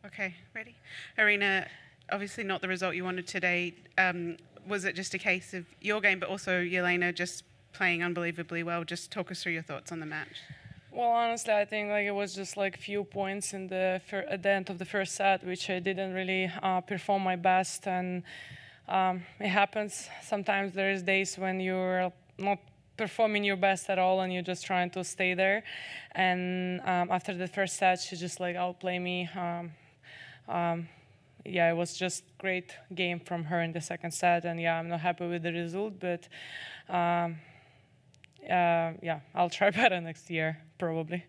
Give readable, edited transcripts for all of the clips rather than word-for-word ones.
Okay, ready? Aryna, obviously not the result you wanted today. Was it just a case of your game, but also Jelena just playing unbelievably well? Just talk us through your thoughts on the match. Well, honestly, I think it was just few points at the end of the first set, which I didn't really perform my best, and it happens. Sometimes there is days when you're not performing your best at all, and you're just trying to stay there. And after the first set, she just outplay me. Yeah, it was just great game from her in the second set, and yeah, I'm not happy with the result, but yeah, I'll try better next year, probably.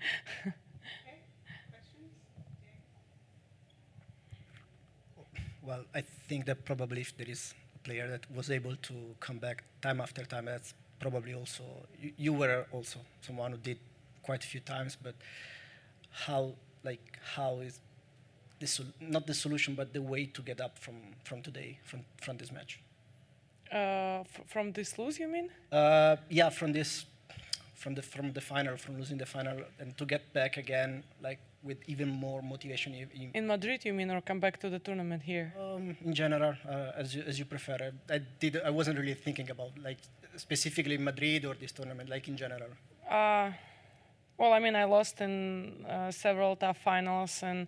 Well, I think that probably if there is a player that was able to come back time after time, that's probably also, you were also someone who did quite a few times, but how is this, not the solution, but the way to get up from today, from this match? From this lose, you mean? Yeah, from the final, from losing the final, and to get back again, with even more motivation. In Madrid, you mean, or come back to the tournament here? In general, as you prefer. I wasn't really thinking about specifically Madrid or this tournament, in general. Well, I mean, I lost in several tough finals, and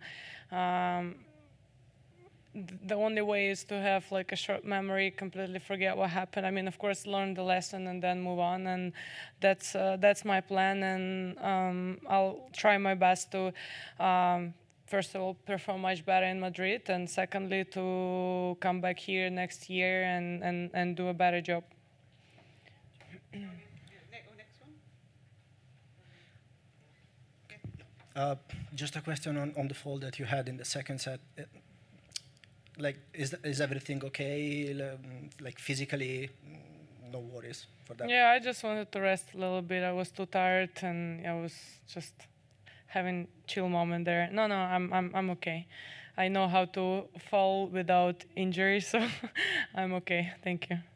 the only way is to have a short memory, completely forget what happened. I mean, of course, learn the lesson and then move on, and that's my plan. And I'll try my best to, first of all, perform much better in Madrid, and secondly, to come back here next year and do a better job. Just a question on the fall that you had in the second set. Is everything okay? Physically, no worries for that? Yeah, I just wanted to rest a little bit. I was too tired, and I was just having chill moment there. No, I'm okay. I know how to fall without injury, so I'm okay. Thank you.